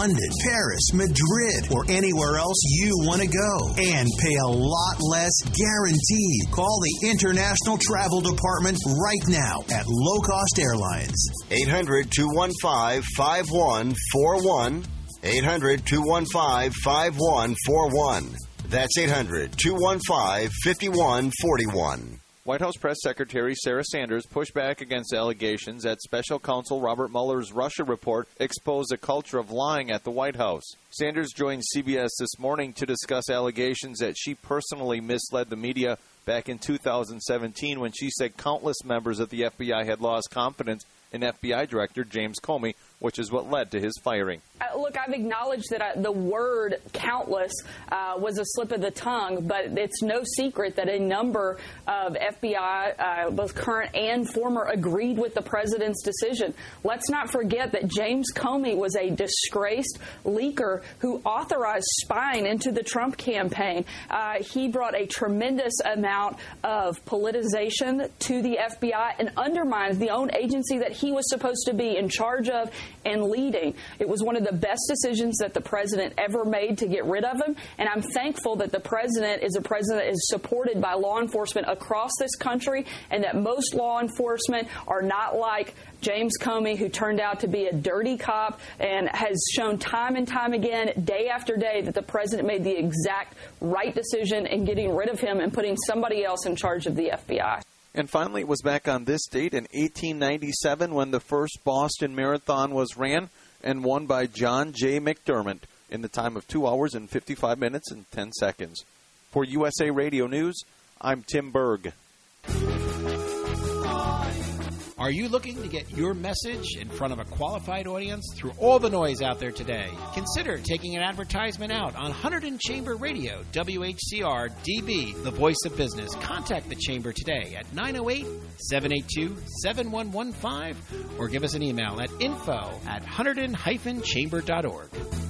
London, Paris, Madrid, or anywhere else you want to go. And pay a lot less guaranteed. Call the International Travel Department right now at Low Cost Airlines. 800-215-5141. 800-215-5141. That's 800-215-5141. White House Press Secretary Sarah Sanders pushed back against allegations that Special Counsel Robert Mueller's Russia report exposed a culture of lying at the White House. Sanders joined CBS this morning to discuss allegations that she personally misled the media back in 2017 when she said countless members of the FBI had lost confidence in FBI Director James Comey, which is what led to his firing. Look, I've acknowledged that the word countless was a slip of the tongue, but it's no secret that a number of FBI, both current and former, agreed with the president's decision. Let's not forget that James Comey was a disgraced leaker who authorized spying into the Trump campaign. He brought a tremendous amount of politicization to the FBI and undermined the own agency that he was supposed to be in charge of and leading. It was one of the best decisions that the president ever made to get rid of him, and I'm thankful that the president is a president that is supported by law enforcement across this country, and that most law enforcement are not like James Comey, who turned out to be a dirty cop and has shown time and time again, day after day, that the president made the exact right decision in getting rid of him and putting somebody else in charge of the FBI. And finally, it was back on this date in 1897 when the first Boston Marathon was ran and won by John J. McDermott in the time of 2 hours and 55 minutes and 10 seconds. For USA Radio News, I'm Tim Berg. Are you looking to get your message in front of a qualified audience through all the noise out there today? Consider taking an advertisement out on Hunterdon Chamber Radio, WHCR DB, the voice of business. Contact the Chamber today at 908-782-7115 or give us an email at info@hunterdon-chamber.org.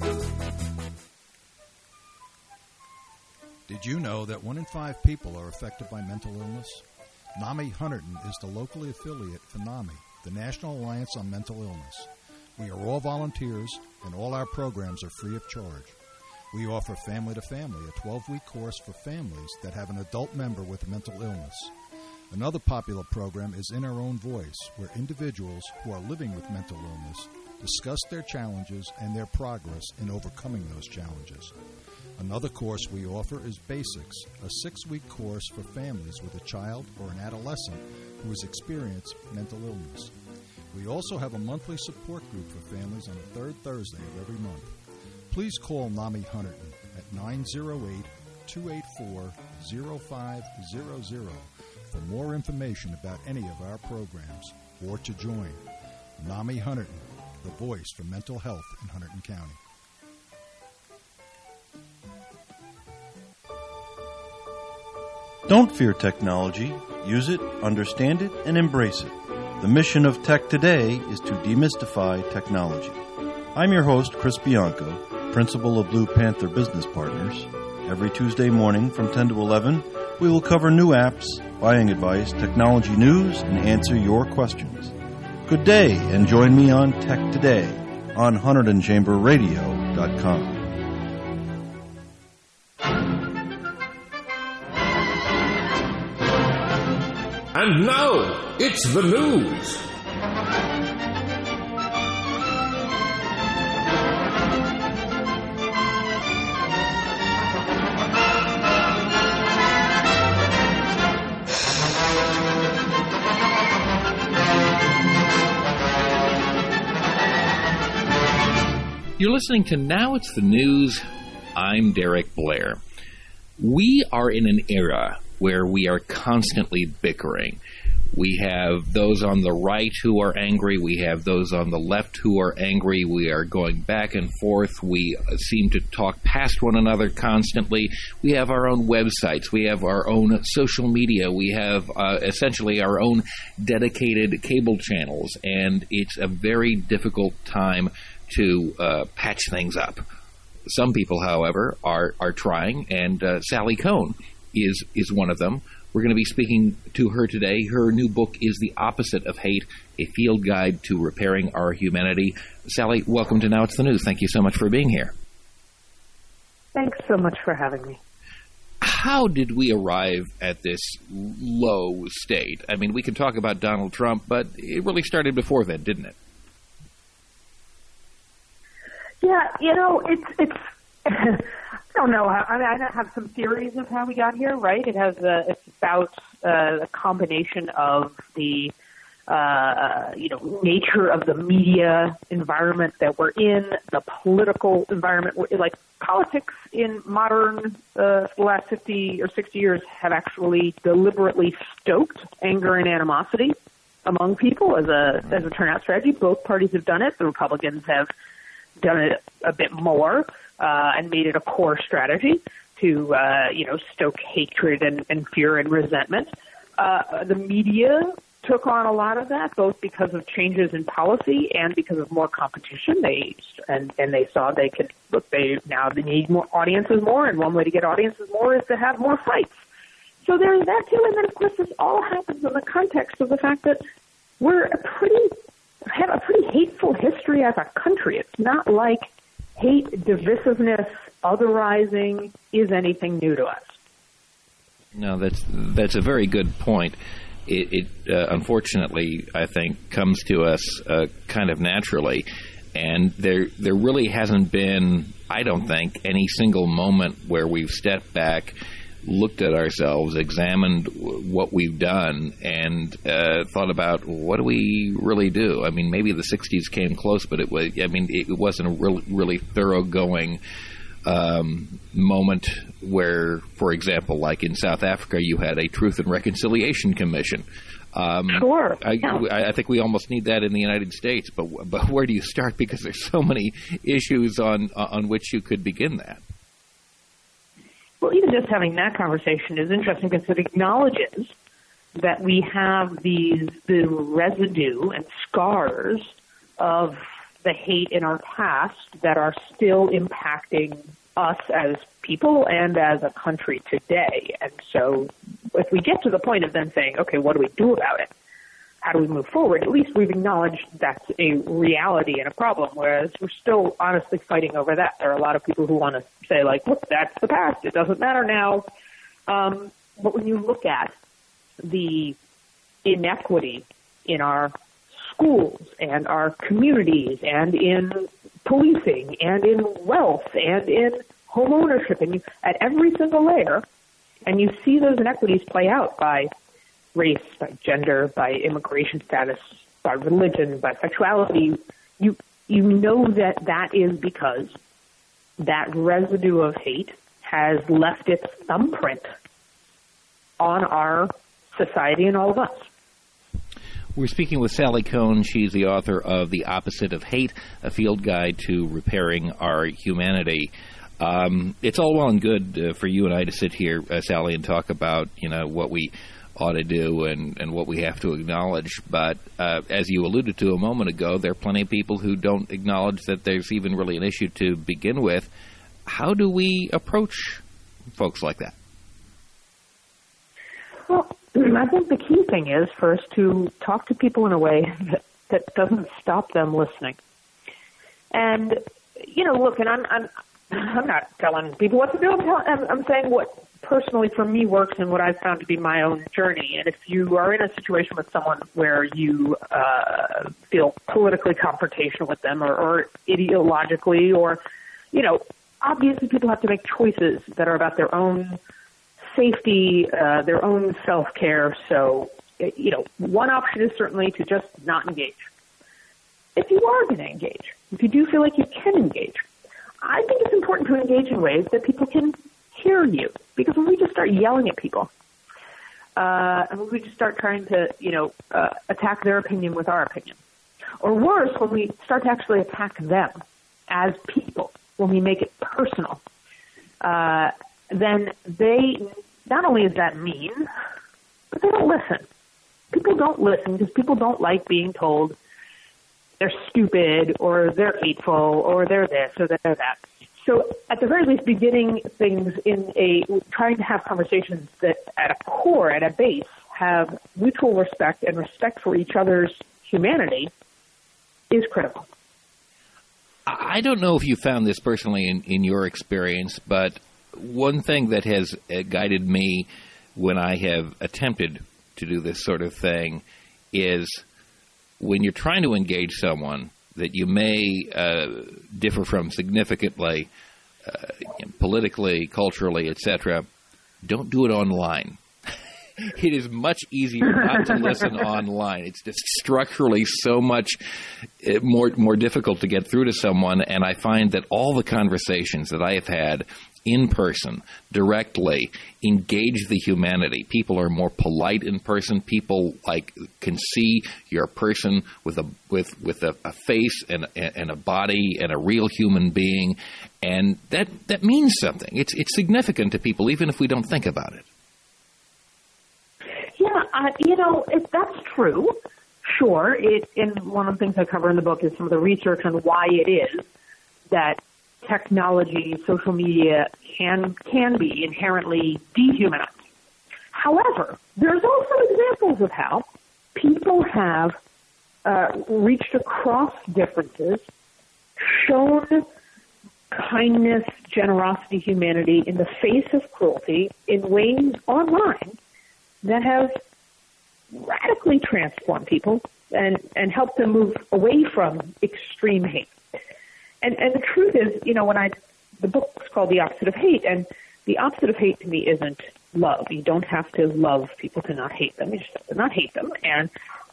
Did you know that 1 in 5 people are affected by mental illness? NAMI Hunterdon is the locally affiliate for NAMI, the National Alliance on Mental Illness. We are all volunteers, and all our programs are free of charge. We offer Family to Family, a 12-week course for families that have an adult member with a mental illness. Another popular program is In Our Own Voice, where individuals who are living with mental illness discuss their challenges and their progress in overcoming those challenges. Another course we offer is Basics, a 6-week course for families with a child or an adolescent who has experienced mental illness. We also have a monthly support group for families on the third Thursday of every month. Please call NAMI Hunterdon at 908-284-0500 for more information about any of our programs or to join. NAMI Hunterdon, the voice for mental health in Hunterdon County. Don't fear technology. Use it, understand it, and embrace it. The mission of Tech Today is to demystify technology. I'm your host, Chris Bianco, principal of Blue Panther Business Partners. Every Tuesday morning from 10 to 11, we will cover new apps, buying advice, technology news, and answer your questions. Good day, and join me on Tech Today on HunterdonChamberRadio.com. And now, it's the news. You're listening to Now It's the News. I'm Derek Blair. We are in an era where we are constantly bickering. We have those on the right who are angry. We have those on the left who are angry. We are going back and forth. We seem to talk past one another constantly. We have our own websites. We have our own social media. We have essentially our own dedicated cable channels. And it's a very difficult time to patch things up. Some people, however, are trying, and Sally Kohn is one of them, We're going to be speaking to her today. Her new book is The Opposite of Hate, A Field Guide to Repairing Our Humanity. Sally, welcome to Now It's the News. Thank you so much for being here. Thanks so much for having me. How did we arrive at this low state? I mean, we can talk about Donald Trump, but it really started before then, didn't it? Yeah, it's I don't know. I have some theories of how we got here, right? It's about a combination of the nature of the media environment that we're in, the political environment. Like politics in modern, the last 50 or 60 years have actually deliberately stoked anger and animosity among people as a turnout strategy. Both parties have done it. The Republicans have done it a bit more and made it a core strategy to stoke hatred and fear and resentment. The media took on a lot of that, both because of changes in policy and because of more competition. They saw they need more audiences more, and one way to get audiences more is to have more fights. So there's that too, and then of course this all happens in the context of the fact that we're have a pretty hateful history as a country. It's not like hate, divisiveness, otherizing is anything new to us. No, that's a very good point. It unfortunately, I think, comes to us kind of naturally, and there really hasn't been, I don't think, any single moment where we've stepped back, looked at ourselves, examined what we've done, and thought about what do we really do. I mean, maybe the 60s came close, but it wasn't a really thoroughgoing moment where, for example, like in South Africa, you had a Truth and Reconciliation Commission. Sure. I think we almost need that in the United States, but where do you start? Because there's so many issues on which you could begin that. Well, even just having that conversation is interesting because it acknowledges that we have the residue and scars of the hate in our past that are still impacting us as people and as a country today. And so if we get to the point of then saying, okay, what do we do about it? How do we move forward? At least we've acknowledged that's a reality and a problem, whereas we're still honestly fighting over that. There are a lot of people who want to say, like, look, that's the past. It doesn't matter now. But when you look at the inequity in our schools and our communities and in policing and in wealth and in home ownership and at every single layer, and you see those inequities play out by race, by gender, by immigration status, by religion, by sexuality, you know that is because that residue of hate has left its thumbprint on our society and all of us. We're speaking with Sally Kohn. She's the author of The Opposite of Hate, A Field Guide to Repairing Our Humanity. It's all well and good for you and I to sit here, Sally, and talk about, what we ought to do and what we have to acknowledge. But as you alluded to a moment ago, there are plenty of people who don't acknowledge that there's even really an issue to begin with. How do we approach folks like that? Well, I think the key thing is first to talk to people in a way that doesn't stop them listening. And, look, and I'm not telling people what to do. I'm saying what personally for me works and what I've found to be my own journey. And if you are in a situation with someone where you feel politically confrontational with them or ideologically or, obviously people have to make choices that are about their own safety, their own self-care. So, one option is certainly to just not engage. If you are going to engage, if you do feel like you can engage, I think it's important to engage in ways that people can hear you. Because when we just start yelling at people, and when we just start trying to, attack their opinion with our opinion, or worse, when we start to actually attack them as people, when we make it personal, then they, not only is that mean, but they don't listen. People don't listen because people don't like being told they're stupid or they're hateful or they're this or they're that. So at the very least, beginning things trying to have conversations that at a core, at a base, have mutual respect and respect for each other's humanity is critical. I don't know if you found this personally in your experience, but one thing that has guided me when I have attempted to do this sort of thing is when you're trying to engage someone that you may differ from significantly, politically, culturally, etc., don't do it online. It is much easier not to listen online. It's just structurally so much more difficult to get through to someone, and I find that all the conversations that I have had in person, directly, engage the humanity. People are more polite in person. People can see you're a person with a face and a body and a real human being, and that means something. It's significant to people, even if we don't think about it. Yeah, if that's true, sure. And one of the things I cover in the book is some of the research on why it is that technology, social media can be inherently dehumanizing. However, there's also examples of how people have reached across differences, shown kindness, generosity, humanity in the face of cruelty in ways online that have radically transformed people and helped them move away from extreme hate. And the truth is, the book's called The Opposite of Hate, and the opposite of hate to me isn't love. You don't have to love people to not hate them. You just have to not hate them. And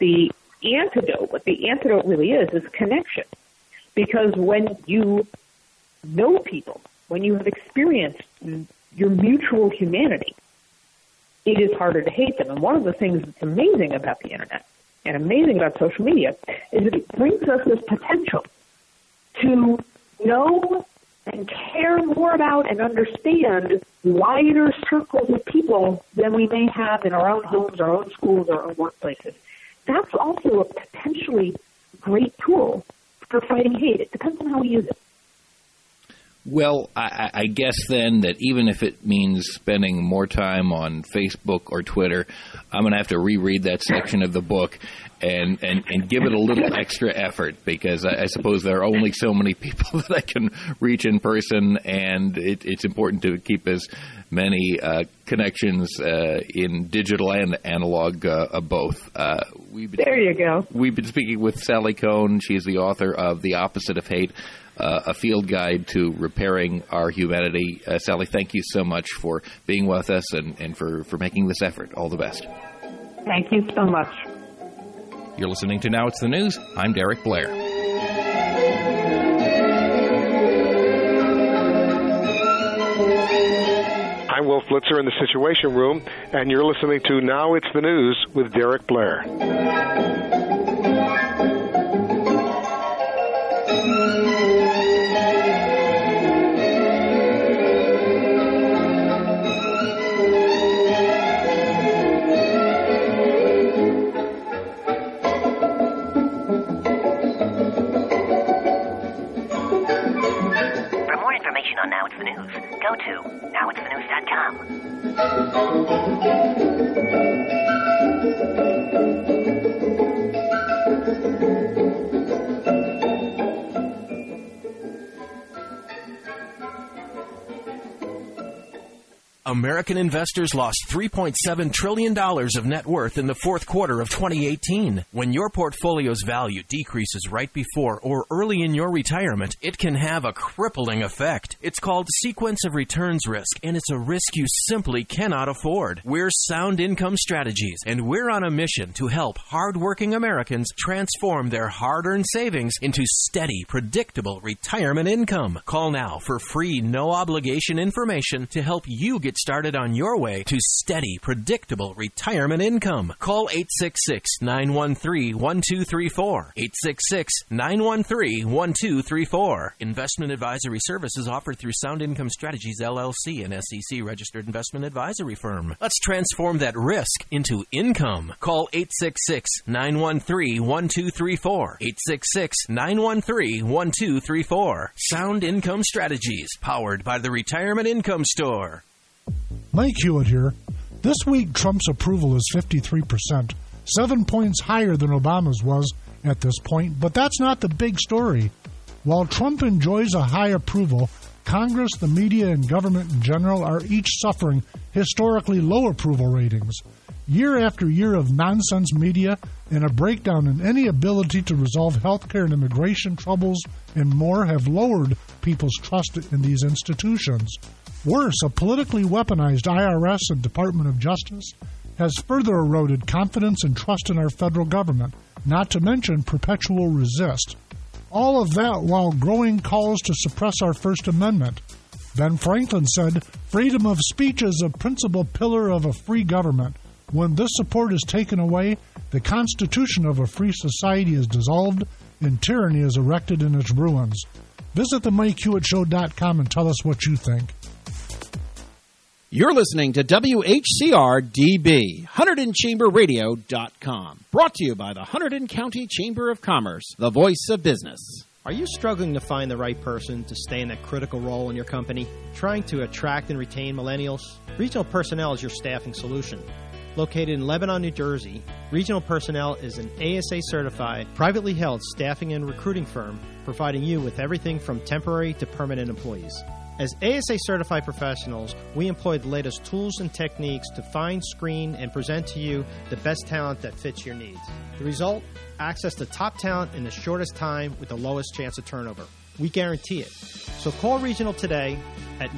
what the antidote really is connection. Because when you know people, when you have experienced your mutual humanity, it is harder to hate them. And one of the things that's amazing about the internet and amazing about social media is that it brings us this potential to know and care more about and understand wider circles of people than we may have in our own homes, our own schools, our own workplaces. That's also a potentially great tool for fighting hate. It depends on how we use it. Well, I guess then that even if it means spending more time on Facebook or Twitter, I'm going to have to reread that section of the book and give it a little extra effort, because I suppose there are only so many people that I can reach in person, and it's important to keep as many connections in digital and analog both. There you go. We've been speaking with Sally Kohn. She's the author of The Opposite of Hate, a field guide to repairing our humanity. Sally, thank you so much for being with us and for making this effort. All the best. Thank you so much. You're listening to Now It's the News. I'm Derek Blair. I'm Will Flitzer in the Situation Room, and you're listening to Now It's the News with Derek Blair. On Now It's the News, go to nowitsthenews.com. American investors lost $3.7 trillion of net worth in the fourth quarter of 2018. When your portfolio's value decreases right before or early in your retirement, it can have a crippling effect. It's called sequence of returns risk, and it's a risk you simply cannot afford. We're Sound Income Strategies, and we're on a mission to help hardworking Americans transform their hard-earned savings into steady, predictable retirement income. Call now for free, no-obligation information to help you get started on your way to steady, predictable retirement income. Call 866-913-1234. 866-913-1234. Investment advisory services offered through Sound Income Strategies, LLC, an SEC-registered investment advisory firm. Let's transform that risk into income. Call 866-913-1234. 866-913-1234. Sound Income Strategies, powered by the Retirement Income Store. Mike Hewitt here. This week, Trump's approval is 53%, 7 points higher than Obama's was at this point, but that's not the big story. While Trump enjoys a high approval, Congress, the media, and government in general are each suffering historically low approval ratings. Year after year of nonsense media and a breakdown in any ability to resolve healthcare and immigration troubles and more have lowered people's trust in these institutions. Worse, a politically weaponized IRS and Department of Justice has further eroded confidence and trust in our federal government, not to mention perpetual resist. All of that while growing calls to suppress our First Amendment. Ben Franklin said, "Freedom of speech is a principal pillar of a free government. When this support is taken away, the constitution of a free society is dissolved and tyranny is erected in its ruins." Visit theMikeHewittShow.com and tell us what you think. You're listening to WHCR-DB, HunterdonChamberRadio.com. Brought to you by the Hunterdon County Chamber of Commerce, the voice of business. Are you struggling to find the right person to stay in that critical role in your company? Trying to attract and retain millennials? Regional Personnel is your staffing solution. Located in Lebanon, New Jersey, Regional Personnel is an ASA-certified, privately held staffing and recruiting firm providing you with everything from temporary to permanent employees. As ASA-certified professionals, we employ the latest tools and techniques to find, screen, and present to you the best talent that fits your needs. The result? Access to top talent in the shortest time with the lowest chance of turnover. We guarantee it. So call Regional today at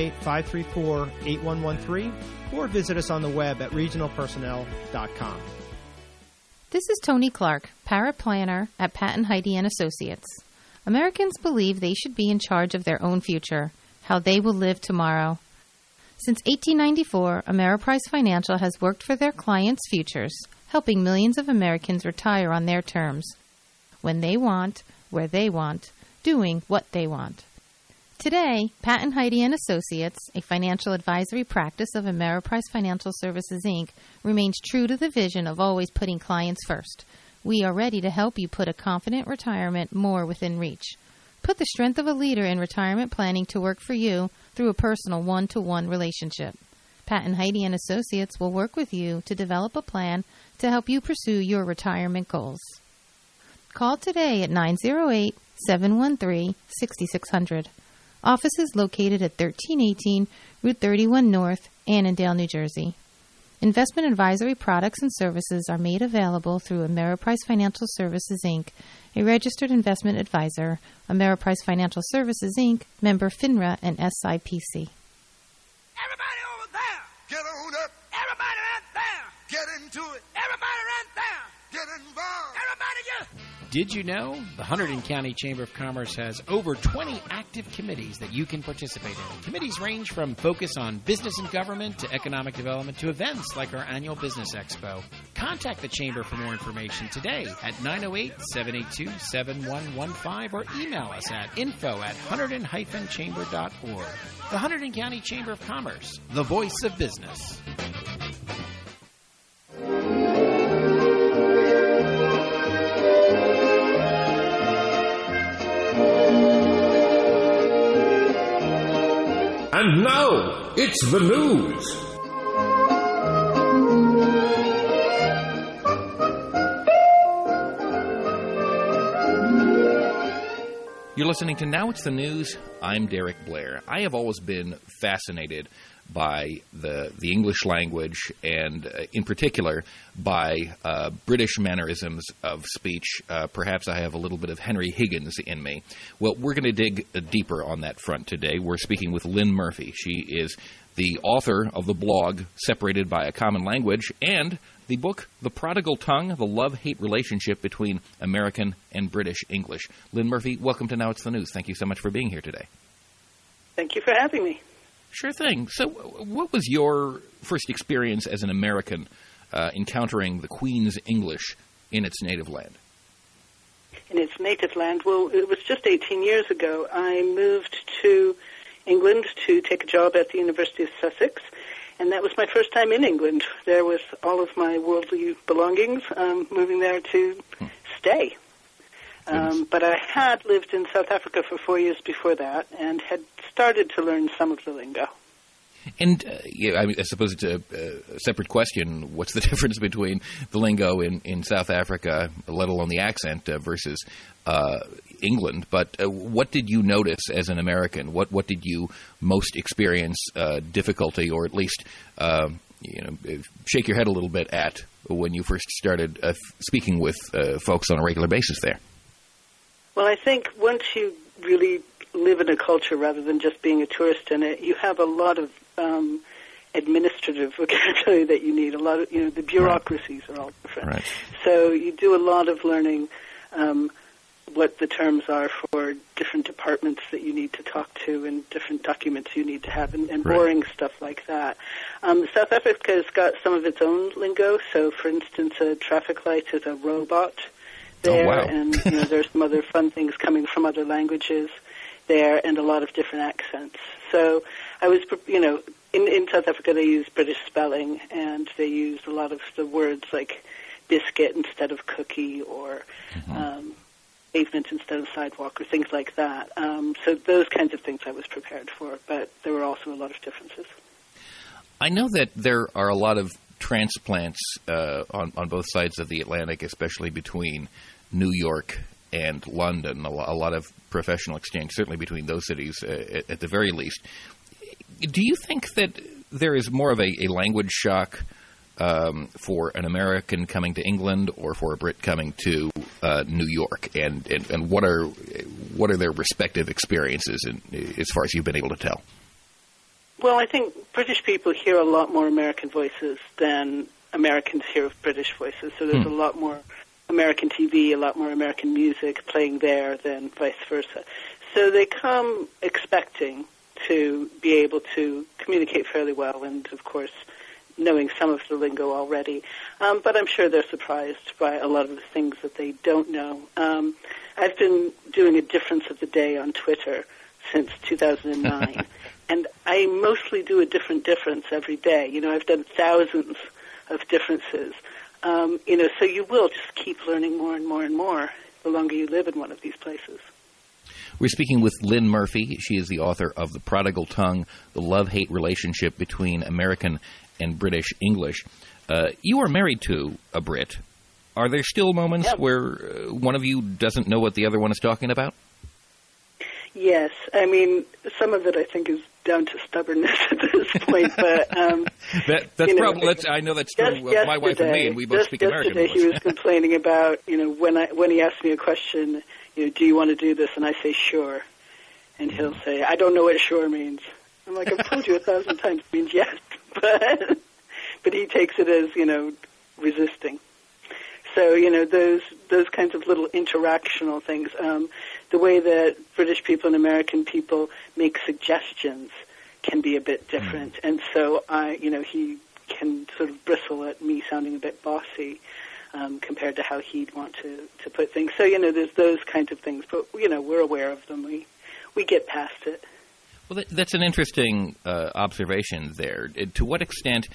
908-534-8113 or visit us on the web at regionalpersonnel.com. This is Tony Clark, paraplanner at Patton Heide & Associates. Americans believe they should be in charge of their own future, how they will live tomorrow. Since 1894, Ameriprise Financial has worked for their clients' futures, helping millions of Americans retire on their terms, when they want, where they want, doing what they want. Today, Patton Heide & Associates, a financial advisory practice of Ameriprise Financial Services, Inc., remains true to the vision of always putting clients first. We are ready to help you put a confident retirement more within reach. Put the strength of a leader in retirement planning to work for you through a personal one-to-one relationship. Patton Heide & Associates will work with you to develop a plan to help you pursue your retirement goals. Call today at 908-713-6600. Office is located at 1318 Route 31 North, Annandale, New Jersey. Investment advisory products and services are made available through Ameriprise Financial Services, Inc., a registered investment advisor. Ameriprise Financial Services, Inc., member FINRA and SIPC. Everybody over there! Get on up! Everybody right there! Get into it! Everybody right there! Get involved! Everybody just... Did you know the Hunterdon County Chamber of Commerce has over 20 active committees that you can participate in? Committees range from focus on business and government to economic development to events like our annual Business Expo. Contact the Chamber for more information today at 908-782-7115 or email us at info@hunterdon-chamber.org. The Hunterdon County Chamber of Commerce, the voice of business. And now, it's the news. You're listening to Now It's the News. I'm Derek Blair. I have always been fascinated by the English language and, in particular, by British mannerisms of speech. Perhaps I have a little bit of Henry Higgins in me. Well, we're going to dig deeper on that front today. We're speaking with Lynn Murphy. She is the author of the blog Separated by a Common Language and the book The Prodigal Tongue, the Love-Hate Relationship Between American and British English. Lynn Murphy, welcome to Now It's the News. Thank you so much for being here today. Thank you for having me. Sure thing. So what was your first experience as an American encountering the Queen's English in its native land? In its native land? Well, it was just 18 years ago. I moved to England to take a job at the University of Sussex, and that was my first time in England. There was all of my worldly belongings, moving there to stay. But I had lived in South Africa for 4 years before that and had started to learn some of the lingo. And I suppose it's a separate question. What's the difference between the lingo in South Africa, let alone the accent, versus England? But what did you notice as an American? What did you most experience difficulty, or at least shake your head a little bit at when you first started speaking with folks on a regular basis there? Well, I think once you really live in a culture rather than just being a tourist in it, you have a lot of administrative vocabulary that you need. A lot of, the bureaucracies are all different. Right. So you do a lot of learning what the terms are for different departments that you need to talk to and different documents you need to have and boring stuff like that. South Africa has got some of its own lingo. So, for instance, a traffic light is a robot there, and there's some other fun things coming from other languages there, and a lot of different accents. So I was, in South Africa they use British spelling, and they use a lot of the words like biscuit instead of cookie, or pavement instead of sidewalk, or things like that. So those kinds of things I was prepared for, but there were also a lot of differences. I know that there are a lot of transplants on both sides of the Atlantic, especially between New York and London, a lot of professional exchange, certainly between those cities at the very least. Do you think that there is more of a language shock for an American coming to England or for a Brit coming to New York? And what are their respective experiences as far as you've been able to tell? Well, I think British people hear a lot more American voices than Americans hear of British voices. So there's a lot more American TV, a lot more American music playing there than vice versa. So they come expecting to be able to communicate fairly well and, of course, knowing some of the lingo already. But I'm sure they're surprised by a lot of the things that they don't know. I've been doing a difference of the day on Twitter since 2009, and I mostly do a different difference every day. I've done thousands of differences. So you will just keep learning more and more and more the longer you live in one of these places. We're speaking with Lynn Murphy. She is the author of The Prodigal Tongue, the love-hate relationship between American and British English. You are married to a Brit. Are there still moments where one of you doesn't know what the other one is talking about? Yes. I mean, some of it I think is down to stubbornness at this point, but that's probably. I know that's true of my wife and me, and we both speak American. Yesterday, he was complaining about when he asks me a question, do you want to do this, and I say sure, and he'll say I don't know what sure means. I'm like, I've told you 1,000 times it means yes, but he takes it as resisting. So those kinds of little interactional things. The way that British people and American people make suggestions can be a bit different, and so he can sort of bristle at me sounding a bit bossy compared to how he'd want to put things. So there's those kinds of things, but we're aware of them. We get past it. Well, that's an interesting observation there. To what extent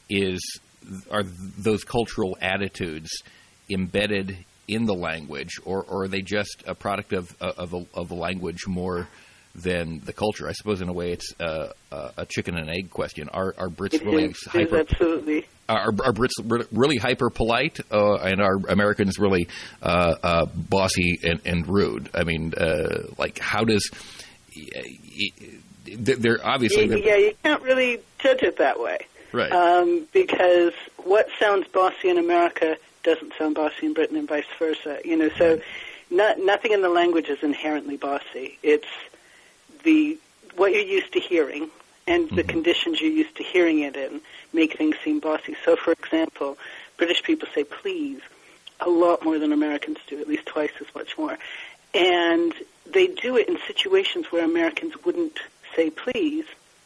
are those cultural attitudes embedded in the language, or are they just a product of the language more than the culture? I suppose in a way it's a chicken and egg question. Are Brits really hyper? Absolutely. Are Brits really hyper polite, and are Americans really bossy and rude? I mean, how does? They're obviously. You can't really judge it that way, right? Because what sounds bossy in America doesn't sound bossy in Britain, and vice versa. So nothing in the language is inherently bossy. It's what you're used to hearing and the conditions you're used to hearing it in make things seem bossy. So, for example, British people say please a lot more than Americans do, at least twice as much more. And they do it in situations where Americans wouldn't say please,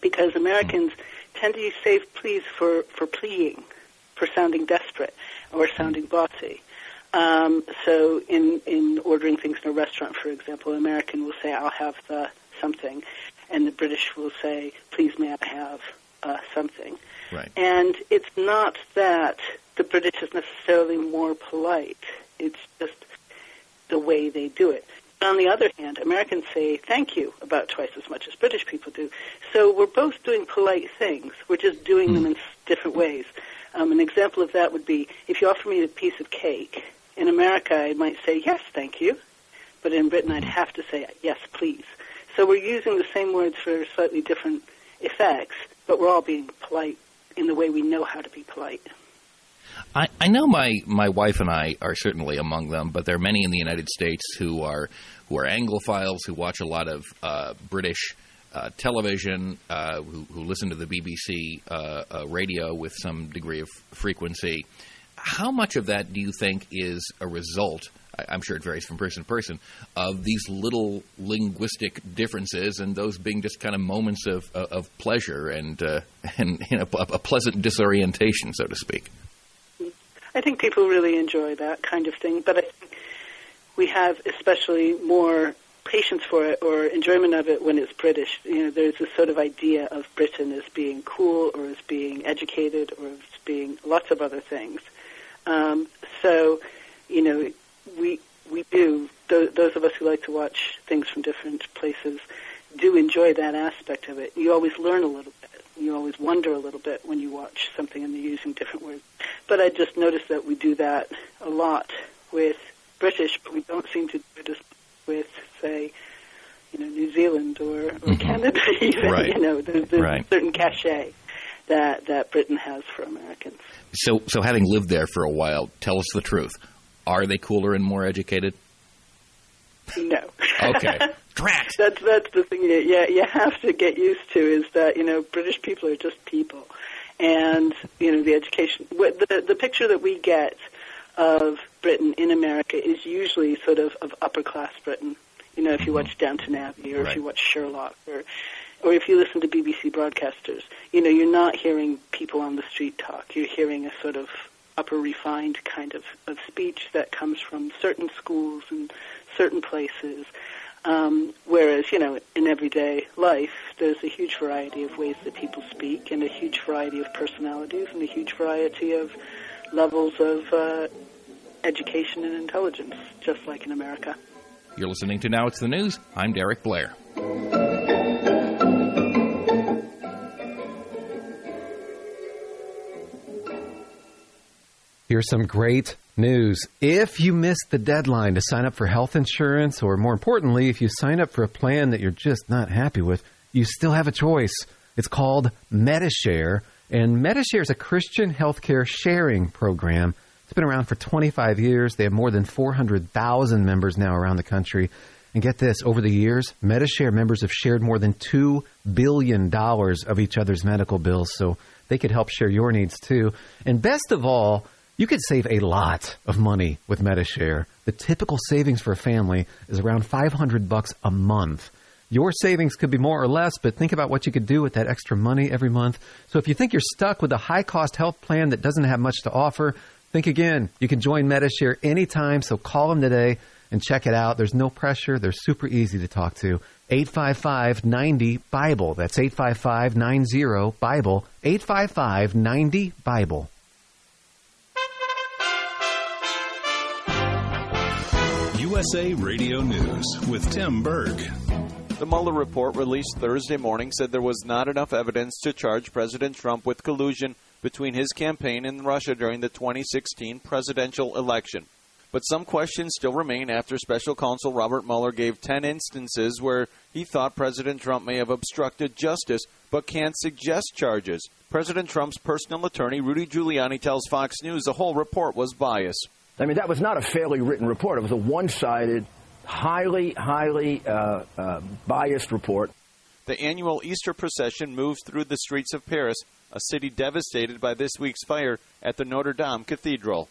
because Americans tend to use save please for pleading, for sounding desperate or sounding bossy. So in ordering things in a restaurant, for example, an American will say, I'll have the something, and the British will say, please may I have something. Right. And it's not that the British is necessarily more polite. It's just the way they do it. On the other hand, Americans say thank you about twice as much as British people do. So we're both doing polite things. We're just doing them in different ways. An example of that would be if you offer me a piece of cake. In America, I might say, yes, thank you. But in Britain, I'd have to say, yes, please. So we're using the same words for slightly different effects, but we're all being polite in the way we know how to be polite. I know my wife and I are certainly among them, but there are many in the United States who are Anglophiles, who watch a lot of British television, who listen to the BBC radio with some degree of frequency. How much of that do you think is a result, I'm sure it varies from person to person, of these little linguistic differences and those being just kind of moments of pleasure and a pleasant disorientation, so to speak? I think people really enjoy that kind of thing, but I think we have especially more patience for it or enjoyment of it when it's British. There's this sort of idea of Britain as being cool or as being educated or as being lots of other things. We do, those of us who like to watch things from different places do enjoy that aspect of it. You always learn a little bit. You always wonder a little bit when you watch something and they're using different words. But I just noticed that we do that a lot with British, but we don't seem to do it with, say, New Zealand or Canada even. Right. There's a certain cachet that Britain has for Americans. So having lived there for a while, tell us the truth. Are they cooler and more educated? No. Okay. Drat. That's the thing you have to get used to is that, British people are just people. And, the education, the picture that we get of Britain in America is usually sort of upper class Britain. If you watch Downton Abbey or if you watch Sherlock or if you listen to BBC broadcasters, you're not hearing people on the street talk. You're hearing a sort of upper refined kind of speech that comes from certain schools and certain places. Whereas, in everyday life, there's a huge variety of ways that people speak and a huge variety of personalities and a huge variety of levels of education and intelligence, just like in America. You're listening to Now It's the News. I'm Derek Blair. Here's some great news. If you missed the deadline to sign up for health insurance, or more importantly, if you sign up for a plan that you're just not happy with, you still have a choice. It's called Medi-Share, and Medi-Share is a Christian healthcare sharing program. It's been around for 25 years. They have more than 400,000 members now around the country. And get this, over the years, Medi-Share members have shared more than $2 billion of each other's medical bills, so they could help share your needs too. And best of all, you could save a lot of money with Medi-Share. The typical savings for a family is around $500 a month. Your savings could be more or less, but think about what you could do with that extra money every month. So if you think you're stuck with a high-cost health plan that doesn't have much to offer, think again. You can join Medi-Share anytime, so call them today and check it out. There's no pressure. They're super easy to talk to. 855-90-BIBLE. That's 855-90-BIBLE. 855-90-BIBLE. USA Radio News with Tim Berg. The Mueller report released Thursday morning said there was not enough evidence to charge President Trump with collusion between his campaign and Russia during the 2016 presidential election. But some questions still remain after Special Counsel Robert Mueller gave 10 instances where he thought President Trump may have obstructed justice but can't suggest charges. President Trump's personal attorney, Rudy Giuliani, tells Fox News the whole report was biased. I mean, that was not a fairly written report. It was a one-sided, highly biased report. The annual Easter procession moves through the streets of Paris, a city devastated by this week's fire at the Notre Dame Cathedral.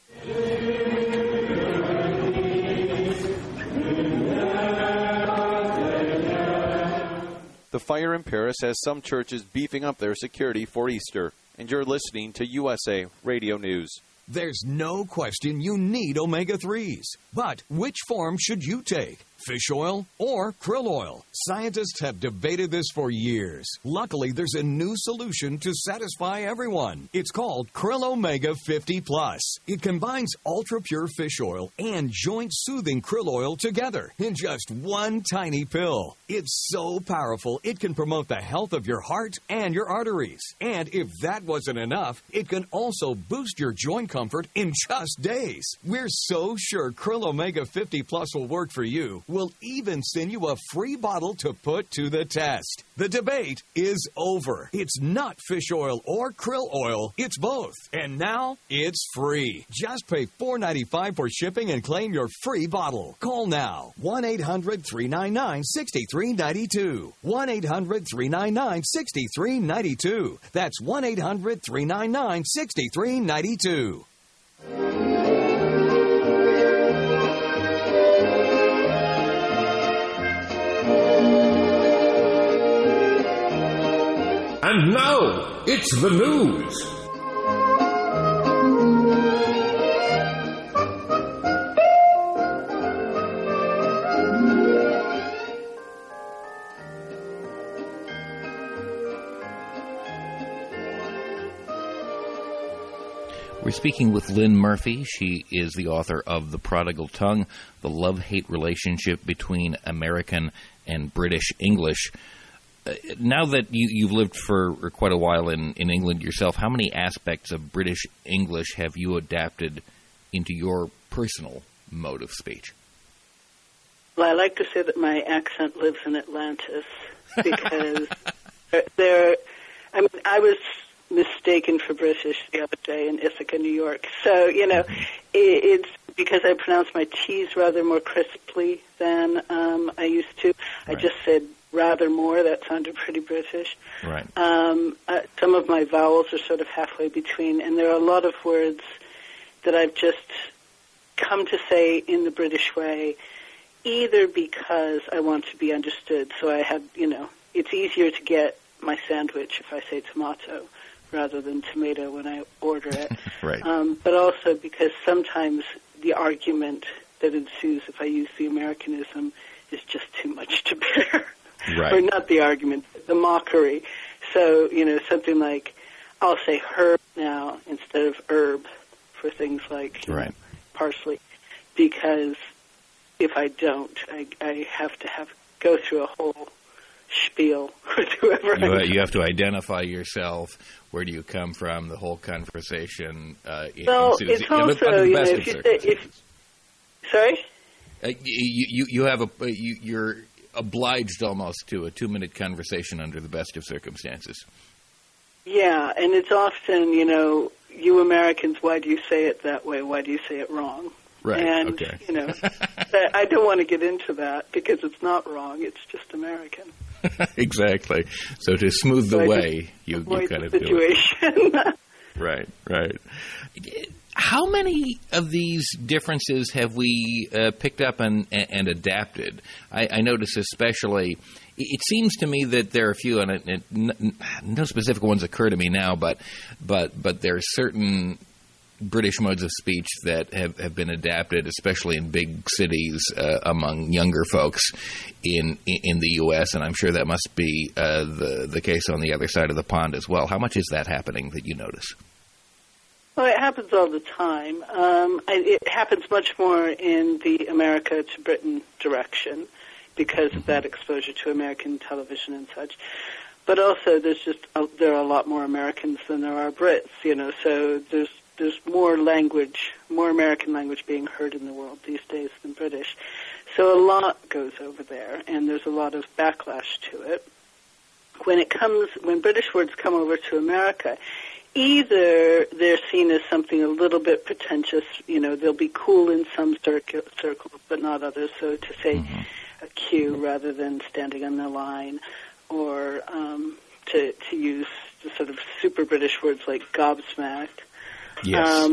The fire in Paris has some churches beefing up their security for Easter. And you're listening to USA Radio News. There's no question you need omega-3s. But which form should you take? Fish oil or krill oil? Scientists have debated this for years. Luckily, there's a new solution to satisfy everyone. It's called Krill Omega 50 Plus. It combines ultra-pure fish oil and joint-soothing krill oil together in just one tiny pill. It's so powerful, it can promote the health of your heart and your arteries. And if that wasn't enough, it can also boost your joint comfort in just days. We're so sure Krill Omega 50 Plus will work for you. We'll even send you a free bottle to put to the test. The debate is over. It's not fish oil or krill oil. It's both. And now it's free. Just pay $4.95 for shipping and claim your free bottle. Call now. 1-800-399-6392. 1-800-399-6392. That's 1-800-399-6392. And now, it's the news. We're speaking with Lynn Murphy. She is the author of The Prodigal Tongue, the love-hate relationship between American and British English. Now that you've lived for quite a while in England yourself, how many aspects of British English have you adapted into your personal mode of speech? Well, I like to say that my accent lives in Atlantis because I was mistaken for British the other day in Ithaca, New York. So, it's because I pronounce my T's rather more crisply than I used to. Right. I just said rather more. That sounded pretty British. Right. Some of my vowels are sort of halfway between, and there are a lot of words that I've just come to say in the British way, either because I want to be understood. So I have, it's easier to get my sandwich if I say tomato rather than tomato when I order it. Right. But also because sometimes the argument that ensues if I use the Americanism is just too much to bear. Right. Or not the argument, the mockery. So, something like, I'll say herb now instead of herb for things like parsley, because if I don't, I have to go through a whole spiel with whoever you have to identify yourself. Where do you come from? The whole conversation. Well, it's also, if you say, sorry? You have you're obliged almost to a 2-minute conversation under the best of circumstances. Yeah, and it's often, you Americans, why do you say it that way? Why do you say it wrong? Right, and, okay. I don't want to get into that because it's not wrong. It's just American. Exactly. So to smooth the way, you kind of do it. Right. How many of these differences have we picked up and adapted? I notice especially, it seems to me that there are a few, and no specific ones occur to me now, but there are certain British modes of speech that have been adapted, especially in big cities among younger folks in the U.S., and I'm sure that must be the case on the other side of the pond as well. How much is that happening that you notice? Well, it happens all the time. It happens much more in the America to Britain direction because of that exposure to American television and such. But also, there are a lot more Americans than there are Brits, so there's more language, more American language being heard in the world these days than British. So a lot goes over there, and there's a lot of backlash to it. When British words come over to America, either they're seen as something a little bit pretentious, they'll be cool in some circles, but not others. So to say a queue rather than standing on the line, or to use the sort of super British words like gobsmacked. Yes.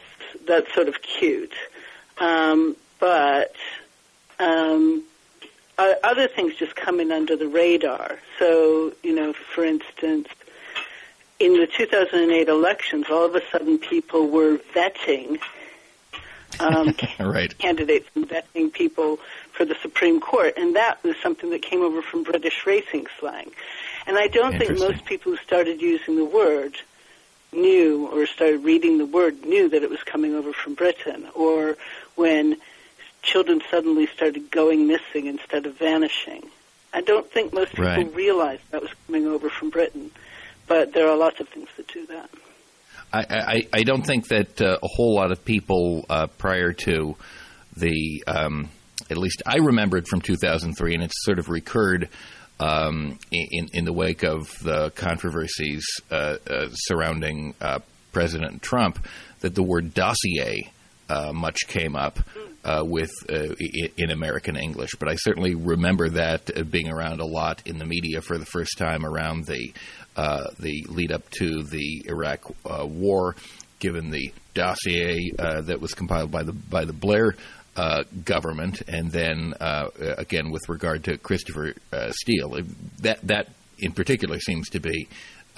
That's sort of cute. But other things just come in under the radar. So, for instance, in the 2008 elections, all of a sudden people were vetting candidates and vetting people for the Supreme Court, and that was something that came over from British racing slang. And I don't think most people who started using the word knew, or started reading the word, knew that it was coming over from Britain, or when children suddenly started going missing instead of vanishing. I don't think most people realized that was coming over from Britain, but there are lots of things that do that. I don't think that a whole lot of people prior to the, at least I remember it from 2003, and it's sort of recurred in the wake of the controversies surrounding President Trump, that the word dossier much came up in American English. But I certainly remember that being around a lot in the media for the first time around the lead up to the Iraq war, given the dossier that was compiled by the Blair government, and then again with regard to Christopher Steele, that in particular seems to be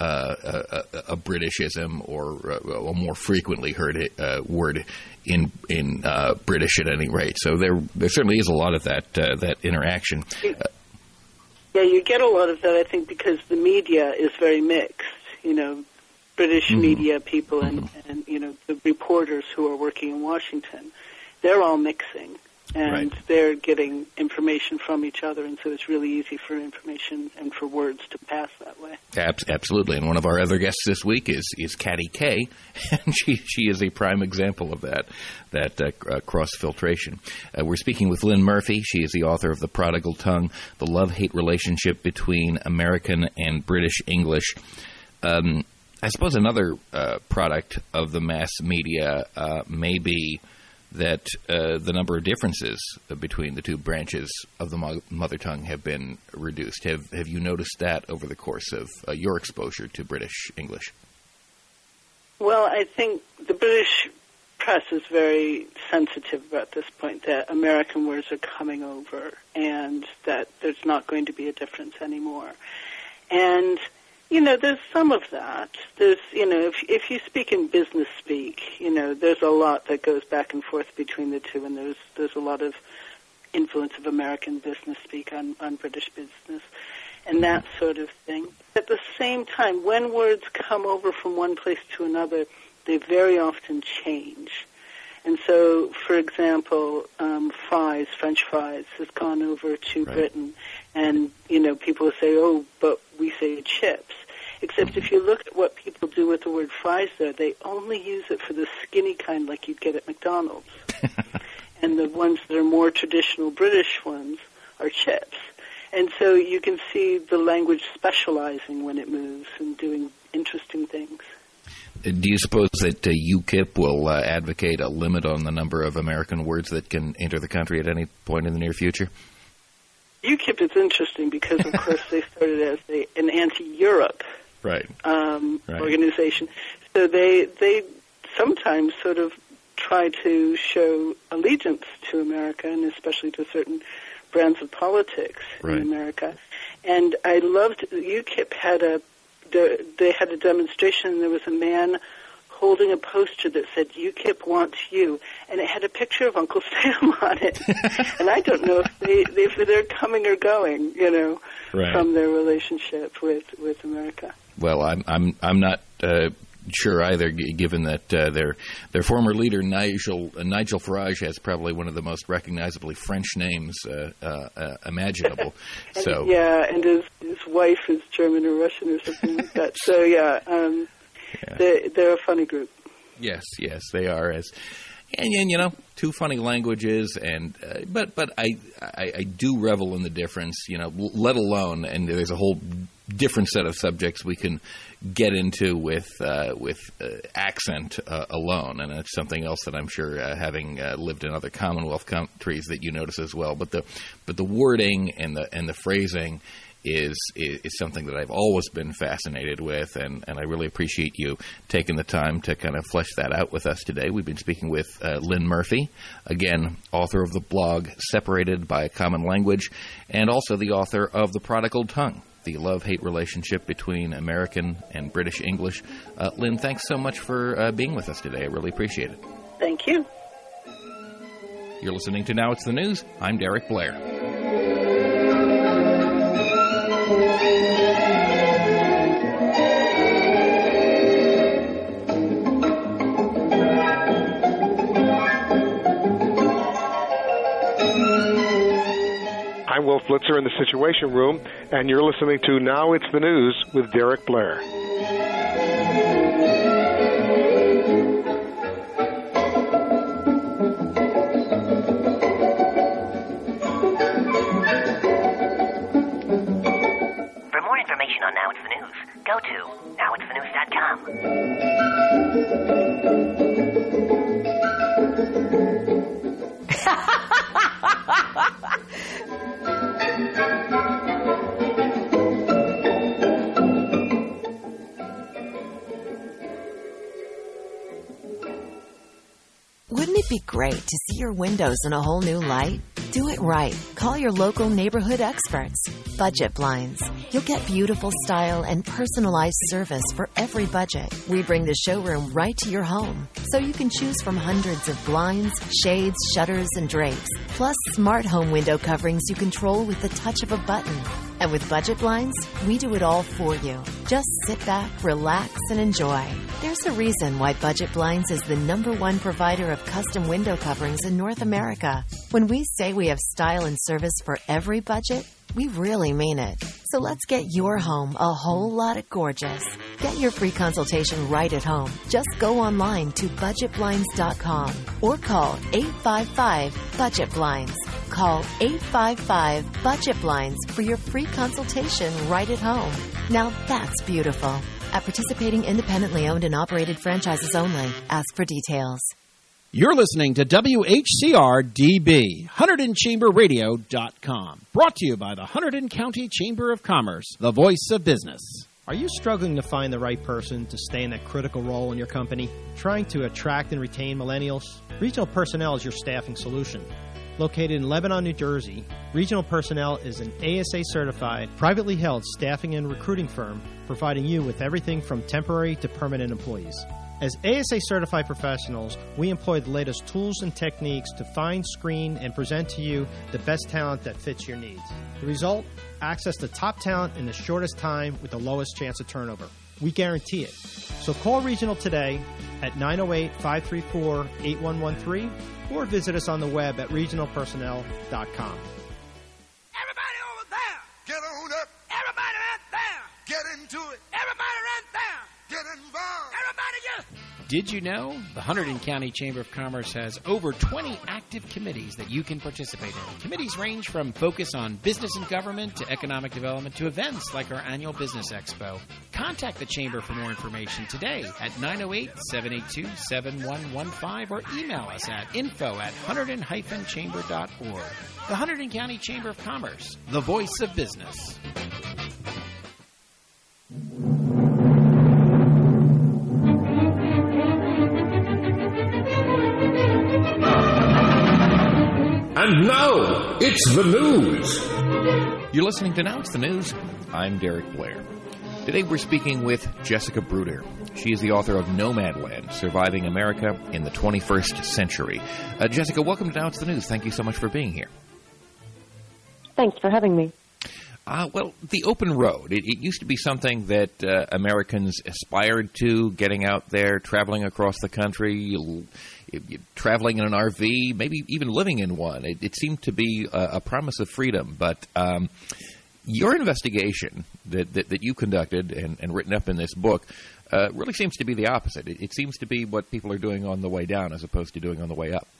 a Britishism, or a more frequently heard word in British at any rate. So there certainly is a lot of that interaction. Yeah, you get a lot of that, I think, because the media is very mixed. British media people and the reporters who are working in Washington, they're all mixing, and they're getting information from each other, and so it's really easy for information and for words to pass that way. Absolutely, and one of our other guests this week is Katty Kay, and she is a prime example of that cross-filtration. We're speaking with Lynn Murphy. She is the author of The Prodigal Tongue, The Love-Hate Relationship Between American and British English. I suppose another product of the mass media may be that the number of differences between the two branches of the mother tongue have been reduced. Have you noticed that over the course of your exposure to British English? Well, I think the British press is very sensitive about this point, that American words are coming over and that there's not going to be a difference anymore. And there's some of that. There's, if you speak in business speak, there's a lot that goes back and forth between the two, and there's a lot of influence of American business speak on British business and that sort of thing. At the same time, when words come over from one place to another, they very often change. And so, for example, French fries, has gone over to Britain, and, people say, oh, but we say chips. Except if you look at what people do with the word fries there, they only use it for the skinny kind like you'd get at McDonald's. And the ones that are more traditional British ones are chips. And so you can see the language specializing when it moves and doing interesting things. Do you suppose that UKIP will advocate a limit on the number of American words that can enter the country at any point in the near future? UKIP is interesting because, of course, they started as an anti-Europe organization. So they sometimes sort of try to show allegiance to America, and especially to certain brands of politics in America. And I loved UKIP had a demonstration, and there was a man holding a poster that said, UKIP wants you, and it had a picture of Uncle Sam on it. And I don't know if they're coming or going, from their relationship with America. Well, I'm not sure either, given that their former leader Nigel Farage has probably one of the most recognizably French names imaginable. And his wife is German or Russian or something like that. So they're a funny group. Yes, they are. And two funny languages, and but I do revel in the difference. Let alone, and there's a whole different set of subjects we can get into with accent alone, and that's something else that I'm sure, having lived in other Commonwealth countries, that you notice as well. But the wording and the phrasing is something that I've always been fascinated with, and I really appreciate you taking the time to kind of flesh that out with us today. We've been speaking with Lynn Murphy, again, author of the blog Separated by a Common Language, and also the author of The Prodigal Tongue, the love-hate relationship between American and British English. Lynn, thanks so much for being with us today. I really appreciate it. Thank you. You're listening to Now It's the News. I'm Derek Blair. I'm Will Flitzer in the Situation Room, and you're listening to Now It's the News with Derek Blair. For more information on Now It's the News, go to nowitsthenews.com. Wouldn't it be great to see your windows in a whole new light? Do it right. Call your local neighborhood experts. Budget Blinds. You'll get beautiful style and personalized service for every budget. We bring the showroom right to your home, so you can choose from hundreds of blinds, shades, shutters, and drapes, plus smart home window coverings you control with the touch of a button. And with Budget Blinds, we do it all for you. Just sit back, relax, and enjoy. There's a reason why Budget Blinds is the #1 provider of custom window coverings in North America. When we say we have style and service for every budget, we really mean it. So let's get your home a whole lot of gorgeous. Get your free consultation right at home. Just go online to budgetblinds.com or call 855-BUDGET-BLINDS. Call 855-BUDGET-BLINDS for your free consultation right at home. Now that's beautiful. At participating independently owned and operated franchises only. Ask for details. You're listening to WHCR-DB, HunterdonChamberRadio.com. Brought to you by the Hunterdon County Chamber of Commerce, the voice of business. Are you struggling to find the right person to stay in that critical role in your company? Trying to attract and retain millennials? Regional Personnel is your staffing solution. Located in Lebanon, New Jersey, Regional Personnel is an ASA-certified, privately held staffing and recruiting firm providing you with everything from temporary to permanent employees. As ASA-certified professionals, we employ the latest tools and techniques to find, screen, and present to you the best talent that fits your needs. The result? Access to top talent in the shortest time with the lowest chance of turnover. We guarantee it. So call Regional today at 908-534-8113 or visit us on the web at regionalpersonnel.com. Everybody over there, get on up. Everybody right there, get into it. Everybody right there, get involved. Everybody get... Did you know the Hunterdon County Chamber of Commerce has over 20 active committees that you can participate in? Committees range from focus on business and government to economic development to events like our annual Business Expo. Contact the Chamber for more information today at 908-782-7115 or email us at info@hunterdon-chamber.org. The Hunterdon County Chamber of Commerce, the voice of business. And now, it's the news. You're listening to Now It's the News. I'm Derek Blair. Today we're speaking with Jessica Bruder. She is the author of Nomadland, Surviving America in the 21st Century. Jessica, welcome to Now It's the News. Thank you so much for being here. Thanks for having me. Well, the open road, it used to be something that Americans aspired to, getting out there, traveling across the country, traveling in an RV, maybe even living in one. It seemed to be a promise of freedom. But your investigation that you conducted and written up in this book really seems to be the opposite. It seems to be what people are doing on the way down as opposed to doing on the way up.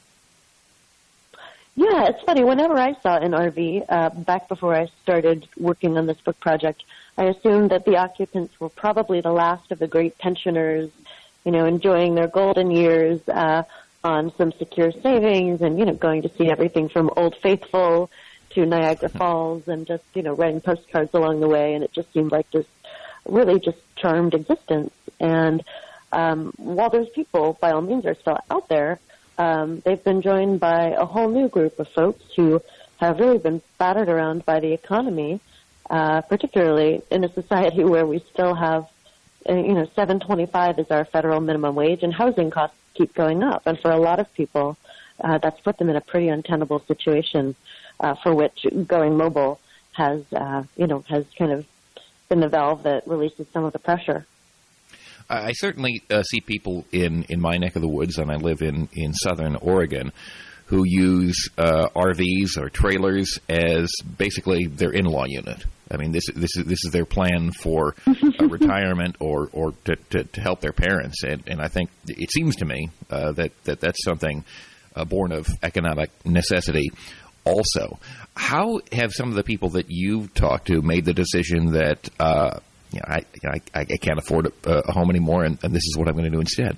Yeah, it's funny. Whenever I saw an RV, back before I started working on this book project, I assumed that the occupants were probably the last of the great pensioners, you know, enjoying their golden years on some secure savings and, you know, going to see everything from Old Faithful to to Niagara Falls and just, writing postcards along the way, and it just seemed like this really just charmed existence. And while those people, by all means, are still out there, they've been joined by a whole new group of folks who have really been battered around by the economy, particularly in a society where we still have, $7.25 is our federal minimum wage, and housing costs keep going up. And for a lot of people, that's put them in a pretty untenable situation, for which going mobile has kind of been the valve that releases some of the pressure. I certainly see people in my neck of the woods, and I live in southern Oregon, who use RVs or trailers as basically their in-law unit. I mean, this is their plan for retirement or to help their parents, and I think it seems to me that that's something born of economic necessity. Also, how have some of the people that you've talked to made the decision that I can't afford a home anymore, and this is what I'm going to do instead?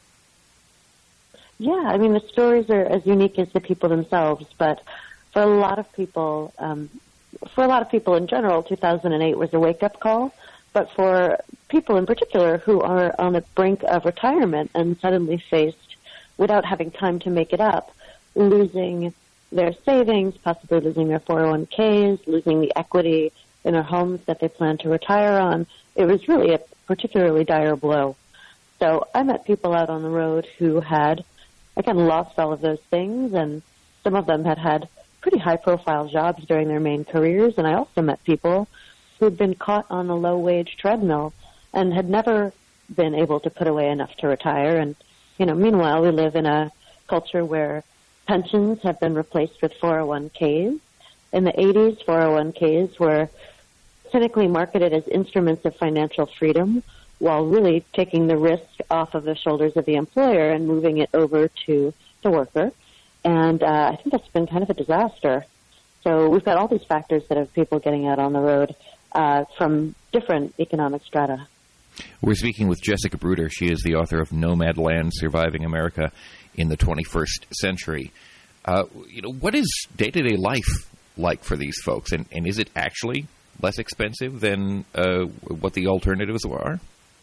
Yeah, I mean, the stories are as unique as the people themselves, but for a lot of people in general, 2008 was a wake-up call. But for people in particular who are on the brink of retirement and suddenly faced, without having time to make it up, losing their savings, possibly losing their 401ks, losing the equity in their homes that they plan to retire on, it was really a particularly dire blow. So I met people out on the road who had, again, lost all of those things, and some of them had pretty high-profile jobs during their main careers, and I also met people who'd been caught on the low-wage treadmill and had never been able to put away enough to retire. And, meanwhile, we live in a culture where pensions have been replaced with 401ks. In the 80s, 401ks were cynically marketed as instruments of financial freedom, while really taking the risk off of the shoulders of the employer and moving it over to the worker. And I think that's been kind of a disaster. So we've got all these factors that have people getting out on the road from different economic strata. We're speaking with Jessica Bruder. She is the author of Nomad Land, Surviving America in the 21st Century. What is day-to-day life like for these folks? And is it actually less expensive than what the alternatives are?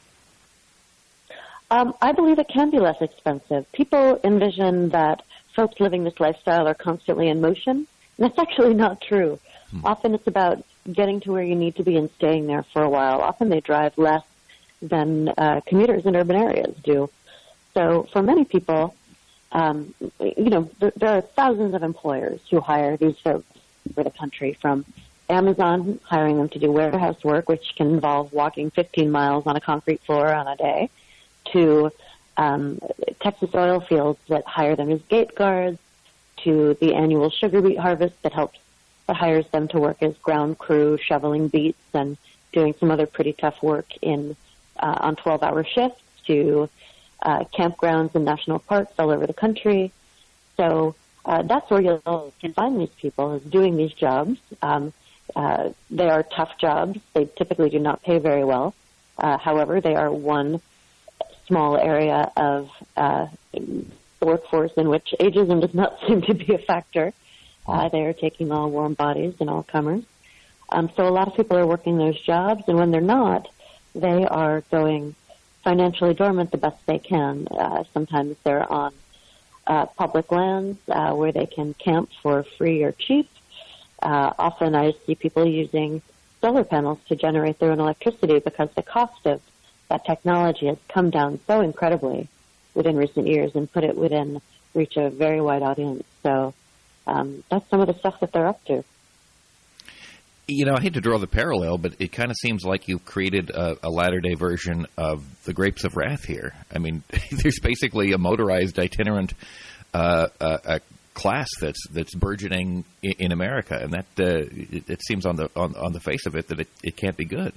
I believe it can be less expensive. People envision that folks living this lifestyle are constantly in motion, and that's actually not true. Often it's about getting to where you need to be and staying there for a while. Often they drive less than commuters in urban areas do. So for many people, there are thousands of employers who hire these folks over the country, from Amazon hiring them to do warehouse work, which can involve walking 15 miles on a concrete floor on a day, to Texas oil fields that hire them as gate guards, to the annual sugar beet harvest that hires them to work as ground crew, shoveling beets and doing some other pretty tough work on 12-hour shifts, to campgrounds and national parks all over the country. So that's where you can find these people, is doing these jobs. They are tough jobs. They typically do not pay very well. However, they are one small area of the workforce in which ageism does not seem to be a factor. They are taking all warm bodies and all comers. So a lot of people are working those jobs, and when they're not, they are going financially dormant the best they can. Sometimes they're on public lands where they can camp for free or cheap. Often I see people using solar panels to generate their own electricity because the cost of that technology has come down so incredibly within recent years and put it within reach of a very wide audience. So that's some of the stuff that they're up to. I hate to draw the parallel, but it kind of seems like you've created a latter-day version of the Grapes of Wrath here. I mean, there's basically a motorized itinerant a class that's burgeoning in America, and that it seems on the face of it that it can't be good.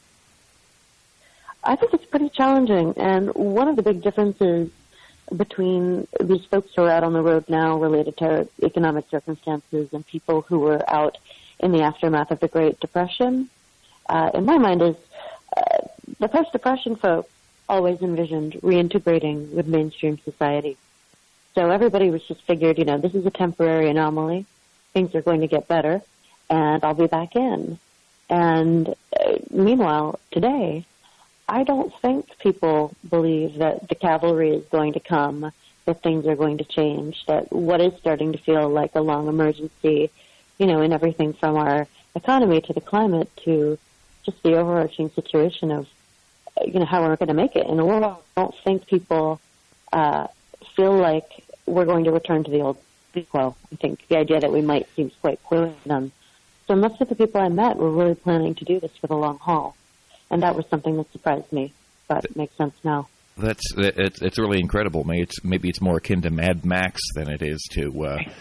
I think it's pretty challenging, and one of the big differences between these folks who are out on the road now related to economic circumstances and people who were out in the aftermath of the Great Depression, in my mind, is the post-Depression folks always envisioned reintegrating with mainstream society. So everybody was just figured, this is a temporary anomaly. things are going to get better, and I'll be back in. And meanwhile, today, I don't think people believe that the cavalry is going to come, that things are going to change, that what is starting to feel like a long emergency, in everything from our economy to the climate to just the overarching situation of, how we're going to make it in the world. I don't think people feel like we're going to return to the old quo. I think the idea that we might seems quite clear to them. So most of the people I met were really planning to do this for the long haul. And that was something that surprised me, but it makes sense now. It's really incredible. Maybe it's more akin to Mad Max than it is to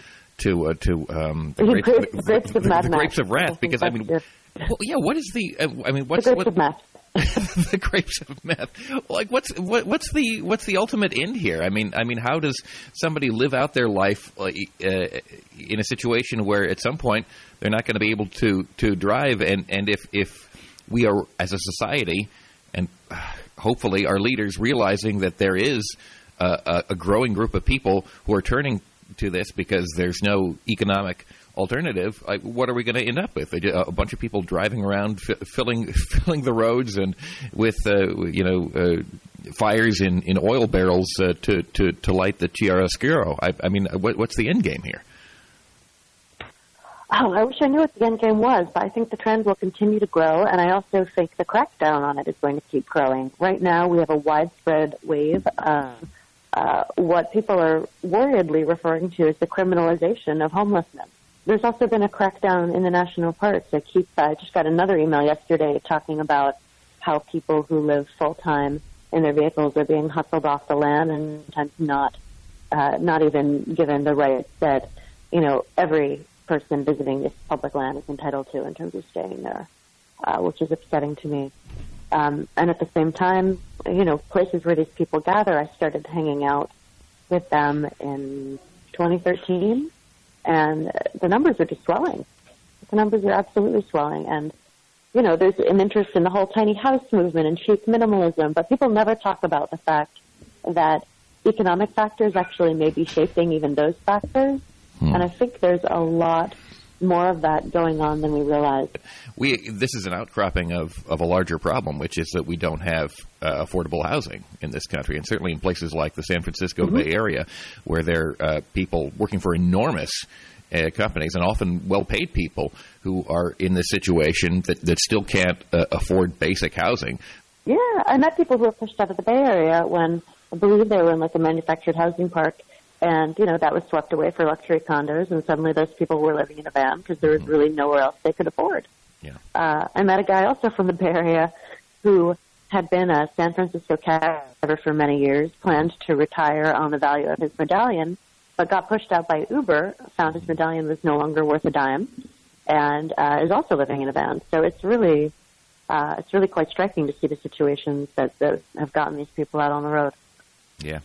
the Grapes of Wrath. Because what is what's the Grapes of Meth? The Grapes of Meth. Like what's the ultimate end here? I mean, how does somebody live out their life in a situation where at some point they're not going to be able to drive, and if we are, as a society, and hopefully our leaders realizing that there is a growing group of people who are turning to this because there's no economic alternative, what are we going to end up with? A bunch of people driving around, filling the roads, and with fires in oil barrels to light the chiaroscuro. I mean, what's the end game here? Oh, I wish I knew what the end game was, but I think the trend will continue to grow, and I also think the crackdown on it is going to keep growing. Right now, we have a widespread wave of what people are worriedly referring to as the criminalization of homelessness. There's also been a crackdown in the national parks. I just got another email yesterday talking about how people who live full-time in their vehicles are being hustled off the land and sometimes not even given the rights that, every person visiting this public land is entitled to in terms of staying there, which is upsetting to me. And at the same time, places where these people gather, I started hanging out with them in 2013, and the numbers are just swelling. The numbers are absolutely swelling. And, there's an interest in the whole tiny house movement and chic minimalism, but people never talk about the fact that economic factors actually may be shaping even those factors. And I think there's a lot more of that going on than we realize. This is an outcropping of a larger problem, which is that we don't have affordable housing in this country, and certainly in places like the San Francisco Bay Area, where there are people working for enormous companies and often well-paid people who are in this situation that still can't afford basic housing. Yeah, I met people who were pushed out of the Bay Area when I believe they were in like a manufactured housing park. And, that was swept away for luxury condos, and suddenly those people were living in a van because there was really nowhere else they could afford. Yeah. I met a guy also from the Bay Area who had been a San Francisco cab driver for many years, planned to retire on the value of his medallion, but got pushed out by Uber, found his medallion was no longer worth a dime, and is also living in a van. So it's really quite striking to see the situations that have gotten these people out on the road. Yeah.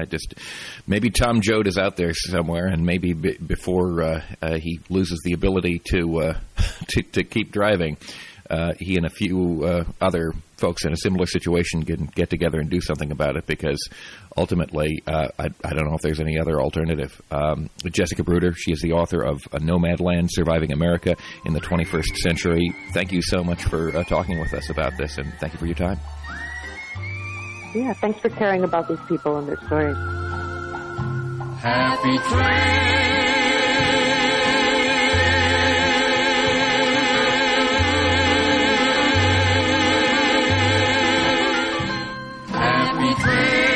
Maybe Tom Joad is out there somewhere, and maybe before he loses the ability to keep driving, he and a few other folks in a similar situation can get together and do something about it, because ultimately, I don't know if there's any other alternative. Jessica Bruder, she is the author of Nomadland, Surviving America in the 21st Century. Thank you so much for talking with us about this, and thank you for your time. Yeah, thanks for caring about these people and their stories. Happy train. Happy train.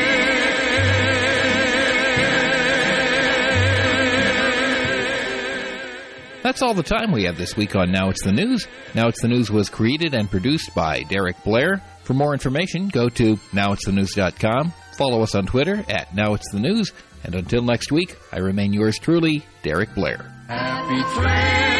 That's all the time we have this week on Now It's the News. Now It's the News was created and produced by Derek Blair. For more information, go to nowitsthenews.com. Follow us on Twitter at nowitsthenews. And until next week, I remain yours truly, Derek Blair. Happy train.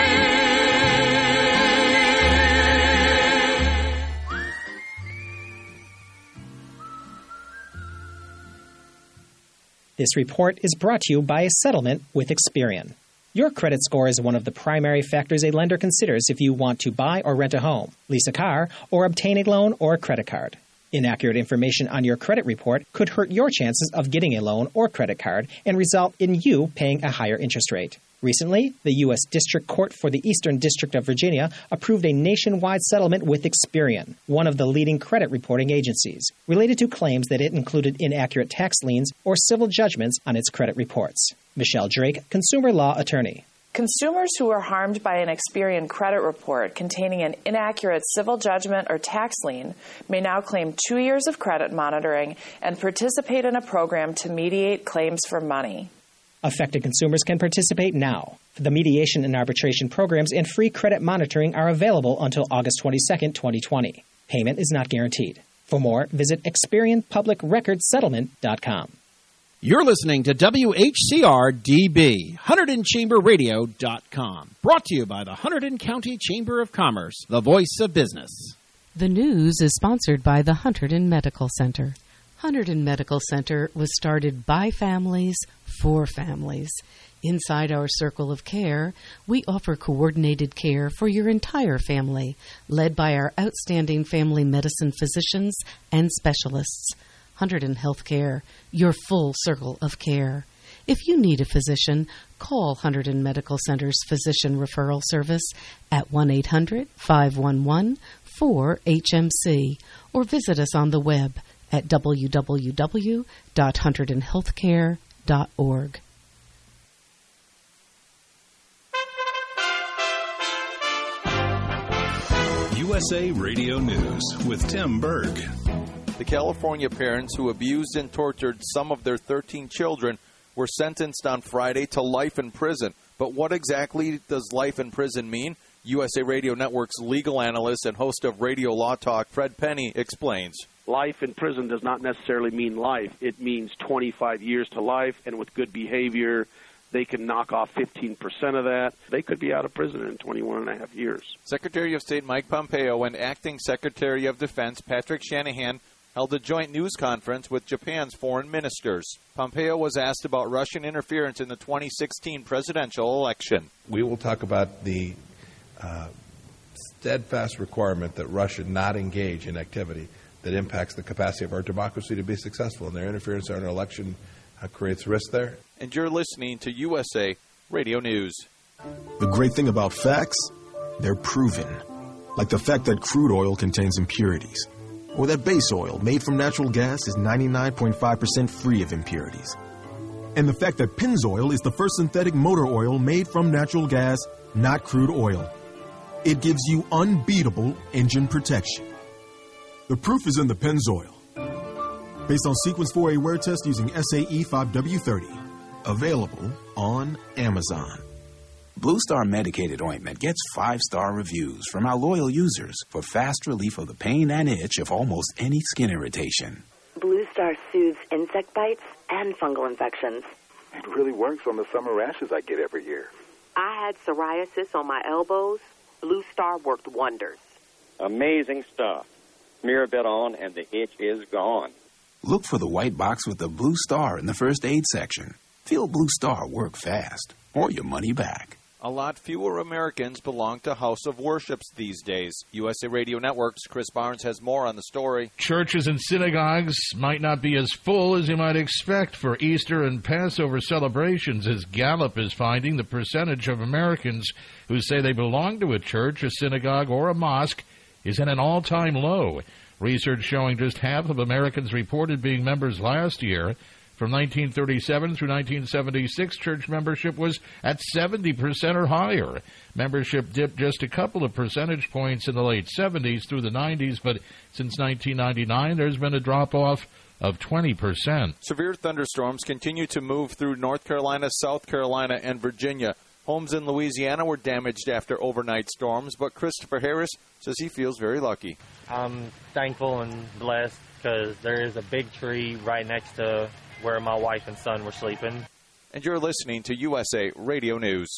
This report is brought to you by a settlement with Experian. Your credit score is one of the primary factors a lender considers if you want to buy or rent a home, lease a car, or obtain a loan or a credit card. Inaccurate information on your credit report could hurt your chances of getting a loan or credit card and result in you paying a higher interest rate. Recently, the U.S. District Court for the Eastern District of Virginia approved a nationwide settlement with Experian, one of the leading credit reporting agencies, related to claims that it included inaccurate tax liens or civil judgments on its credit reports. Michelle Drake, consumer law attorney. Consumers who are harmed by an Experian credit report containing an inaccurate civil judgment or tax lien may now claim 2 years of credit monitoring and participate in a program to mediate claims for money. Affected consumers can participate now. The mediation and arbitration programs and free credit monitoring are available until August 22, 2020. Payment is not guaranteed. For more, visit ExperianPublicRecordSettlement.com. You're listening to WHCR-DB, HunterdonChamberRadio.com. Brought to you by the Hunterdon County Chamber of Commerce, the voice of business. The news is sponsored by the Hunterdon Medical Center. Hunterdon Medical Center was started by families for families. Inside our circle of care, we offer coordinated care for your entire family, led by our outstanding family medicine physicians and specialists. Hunterdon Healthcare, your full circle of care. If you need a physician, call Hunterdon Medical Center's Physician Referral Service at 1-800-511-4HMC or visit us on the web at www.hunterdonhealthcare.org. USA Radio News with Tim Berg. The California parents who abused and tortured some of their 13 children were sentenced on Friday to life in prison. But what exactly does life in prison mean? USA Radio Network's legal analyst and host of Radio Law Talk, Fred Penny, explains. Life in prison does not necessarily mean life. It means 25 years to life, and with good behavior, they can knock off 15% of that. They could be out of prison in 21 and a half years. Secretary of State Mike Pompeo and Acting Secretary of Defense Patrick Shanahan held a joint news conference with Japan's foreign ministers. Pompeo was asked about Russian interference in the 2016 presidential election. We will talk about the steadfast requirement that Russia not engage in activity that impacts the capacity of our democracy to be successful, and their interference in our election creates risk there. And you're listening to USA Radio News. The great thing about facts, they're proven. Like the fact that crude oil contains impurities, or that base oil made from natural gas is 99.5% free of impurities. And the fact that Pennzoil is the first synthetic motor oil made from natural gas, not crude oil. It gives you unbeatable engine protection. The proof is in the Pennzoil. Based on Sequence 4A wear test using SAE 5W30. Available on Amazon. Blue Star medicated ointment gets 5-star reviews from our loyal users for fast relief of the pain and itch of almost any skin irritation. Blue Star soothes insect bites and fungal infections. It really works on the summer rashes I get every year. I had psoriasis on my elbows. Blue Star worked wonders. Amazing stuff. Smear a bit on and the itch is gone. Look for the white box with the Blue Star in the first aid section. Feel Blue Star work fast, or your money back. A lot fewer Americans belong to House of Worships these days. USA Radio Network's Chris Barnes has more on the story. Churches and synagogues might not be as full as you might expect for Easter and Passover celebrations, as Gallup is finding the percentage of Americans who say they belong to a church, a synagogue, or a mosque is at an all-time low. Research showing just half of Americans reported being members last year. From 1937 through 1976, church membership was at 70% or higher. Membership dipped just a couple of percentage points in the late 70s through the 90s, but since 1999, there's been a drop-off of 20%. Severe thunderstorms continue to move through North Carolina, South Carolina, and Virginia. Homes in Louisiana were damaged after overnight storms, but Christopher Harris says he feels very lucky. I'm thankful and blessed because there is a big tree right next to where my wife and son were sleeping. And you're listening to USA Radio News.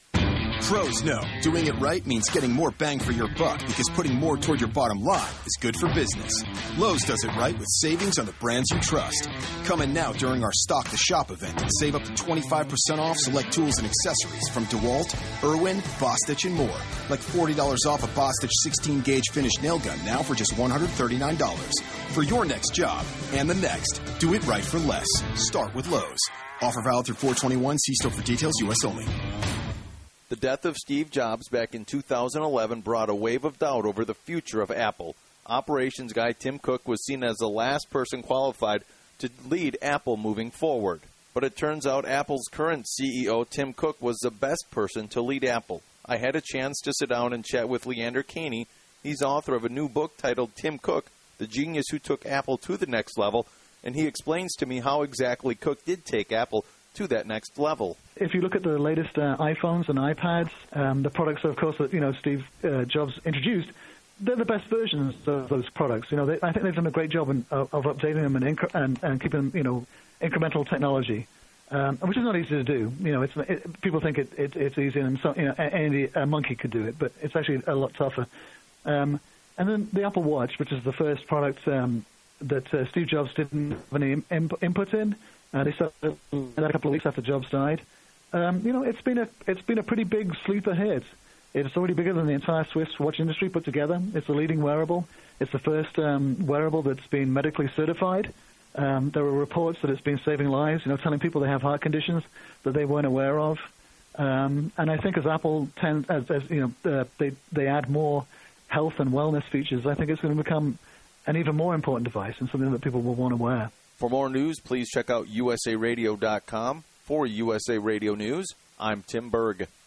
Pros know doing it right means getting more bang for your buck, because putting more toward your bottom line is good for business. Lowe's does it right with savings on the brands you trust. Come in now during our Stock the Shop event and save up to 25% off select tools and accessories from DeWalt, Irwin, Bostitch, and more. Like $40 off a Bostitch 16-gauge finished nail gun now for just $139. For your next job and the next, do it right for less. Start with Lowe's. Offer valid through 4/21. See store for details. U.S. only. The death of Steve Jobs back in 2011 brought a wave of doubt over the future of Apple. Operations guy Tim Cook was seen as the last person qualified to lead Apple moving forward. But it turns out Apple's current CEO, Tim Cook, was the best person to lead Apple. I had a chance to sit down and chat with Leander Caney. He's author of a new book titled Tim Cook, The Genius Who Took Apple to the Next Level, and he explains to me how exactly Cook did take Apple to that next level. If you look at the latest iPhones and iPads, the products, of course, that Steve Jobs introduced, they're the best versions of those products. I think they've done a great job of updating them and keeping them, incremental technology, which is not easy to do. People think it's easy, and a monkey could do it, but it's actually a lot tougher. And then the Apple Watch, which is the first product that Steve Jobs didn't have any input in. They started a couple of weeks after Jobs died. It's been a pretty big sleeper hit. It's already bigger than the entire Swiss watch industry put together. It's the leading wearable. It's the first wearable that's been medically certified. There are reports that it's been saving lives, telling people they have heart conditions that they weren't aware of. And I think as Apple they add more health and wellness features, I think it's going to become an even more important device and something that people will want to wear. For more news, please check out usaradio.com. For USA Radio News, I'm Tim Berg.